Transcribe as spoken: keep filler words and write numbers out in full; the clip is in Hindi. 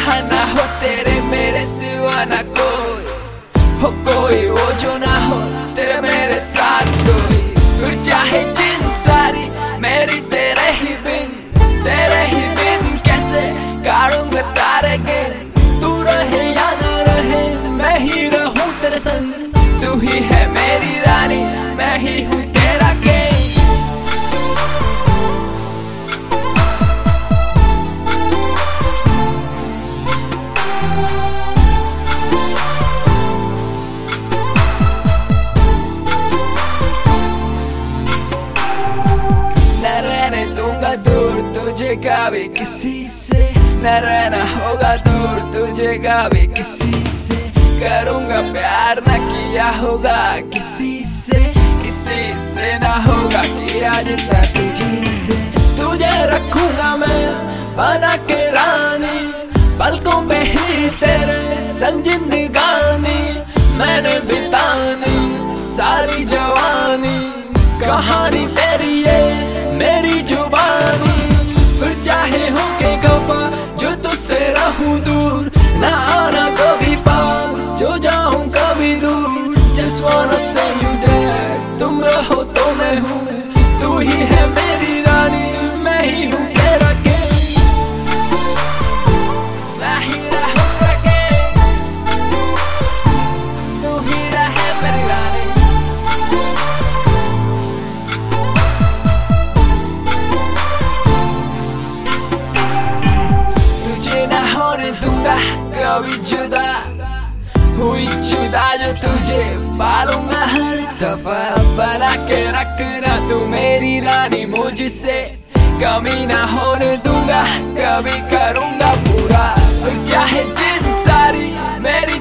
जहाँ ना हो तेरे मेरे सिवा ना कोई हो, कोई वो जो ना हो तेरे मेरे साथ कोई। फिर चाहे जिन सारी मेरी तेरे ही बिन, तेरे ही बिन कैसे गाड़ूंगा तारे गिन। तू रहे या ना रहे मैं ही रहूं तेरे संग, तू ही है मेरी रानी मैं ही हूँ तेरा किंग। दूर तुझे कभी किसी से न रहना होगा, दूर तुझे कभी किसी से। करूँगा प्यार न किया होगा किसी से, किसी से ना होगा किया जितना तुझी से। तुझे रखूंगा मैं बना के रानी, पलकों पे ही तेरे संग जिंदगानी मैंने बितानी सारी जवानी। कहानी तेरी ये मेरी जुबानी, फिर चाहे हो के गवा जो तुझसे रहूं दूर, ना आना कभी पास जो जाऊं कभी दूर। Just wanna say you there, तुम रहो तो मैं हूँ, तू ही है मेरी रानी मैं ही हूँ तेरा किंग। मैं ही रहूंगा किंग, तू ही रहे मेरी रानी। कभी जुदा हुई जुदा जो तुझे पालूंगा हर दफा, बना के रखना तू मेरी रानी मुझसे, कमी ना होने दूंगा कभी करूंगा पूरा। फिर चाहे जिन सारी मेरी